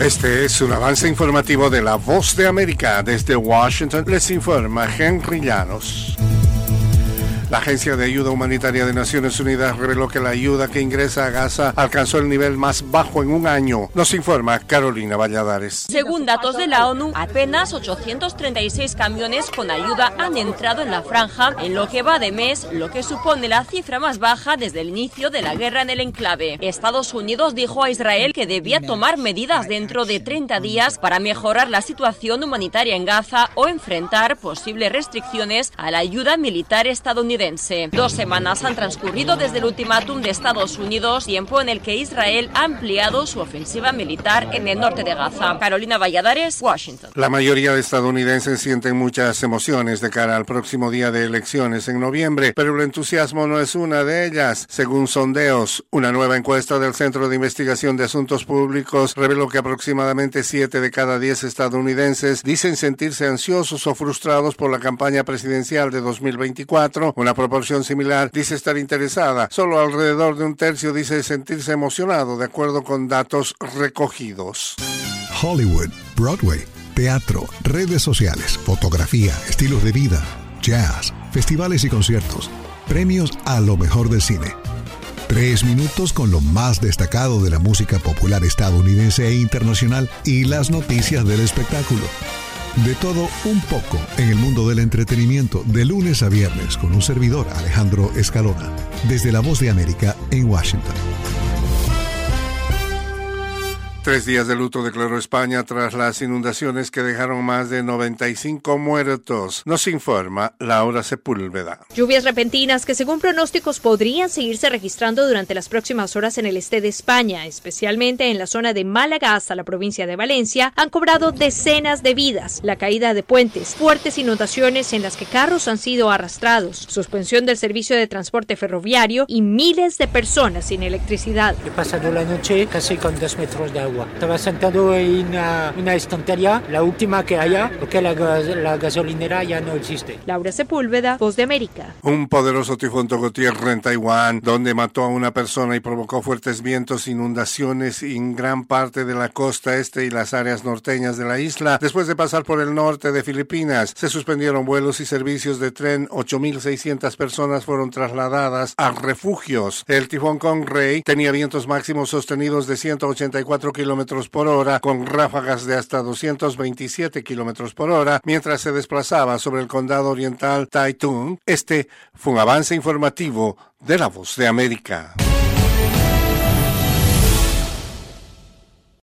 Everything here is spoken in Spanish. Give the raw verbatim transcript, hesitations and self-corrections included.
Este es un avance informativo de La Voz de América. Desde Washington les informa Henry Llanos. La Agencia de Ayuda Humanitaria de Naciones Unidas reveló que la ayuda que ingresa a Gaza alcanzó el nivel más bajo en un año. Nos informa Carolina Valladares. Según datos de la ONU, apenas ochocientos treinta y seis camiones con ayuda han entrado en la franja en lo que va de mes, lo que supone la cifra más baja desde el inicio de la guerra en el enclave. Estados Unidos dijo a Israel que debía tomar medidas dentro de treinta días para mejorar la situación humanitaria en Gaza o enfrentar posibles restricciones a la ayuda militar estadounidense. Dos semanas han transcurrido desde el ultimátum de Estados Unidos, tiempo en el que Israel ha ampliado su ofensiva militar en el norte de Gaza. Carolina Valladares, Washington. La mayoría de estadounidenses sienten muchas emociones de cara al próximo día de elecciones en noviembre, pero el entusiasmo no es una de ellas. Según sondeos, una nueva encuesta del Centro de Investigación de Asuntos Públicos reveló que aproximadamente siete de cada diez estadounidenses dicen sentirse ansiosos o frustrados por la campaña presidencial de dos mil veinticuatro. Una proporción similar dice estar interesada. Solo alrededor de un tercio dice sentirse emocionado, de acuerdo con datos recogidos. Hollywood, Broadway, teatro, redes sociales, fotografía, estilos de vida, jazz, festivales y conciertos, premios a lo mejor del cine. Tres minutos con lo más destacado de la música popular estadounidense e internacional y las noticias del espectáculo. De todo un poco en el mundo del entretenimiento, de lunes a viernes, con un servidor, Alejandro Escalona, desde La Voz de América en Washington. Tres días de luto declaró España tras las inundaciones que dejaron más de noventa y cinco muertos. Nos informa Laura Sepúlveda. Lluvias repentinas que según pronósticos podrían seguirse registrando durante las próximas horas en el este de España, especialmente en la zona de Málaga hasta la provincia de Valencia, han cobrado decenas de vidas. La caída de puentes, fuertes inundaciones en las que carros han sido arrastrados, suspensión del servicio de transporte ferroviario y miles de personas sin electricidad. He pasado la noche casi con dos metros de agua. Estaba sentado en una, una estantería, la última que haya, porque la, la gasolinera ya no existe. Laura Sepúlveda, Voz de América. Un poderoso tifón tocó tierra en Taiwán, donde mató a una persona y provocó fuertes vientos, inundaciones en gran parte de la costa este y las áreas norteñas de la isla. Después de pasar por el norte de Filipinas, se suspendieron vuelos y servicios de tren. ocho mil seiscientas personas fueron trasladadas a refugios. El tifón Conrey tenía vientos máximos sostenidos de ciento ochenta y cuatro kilómetros por hora, con ráfagas de hasta doscientos veintisiete kilómetros por hora, mientras se desplazaba sobre el condado oriental Taitung. Este fue un avance informativo de La Voz de América.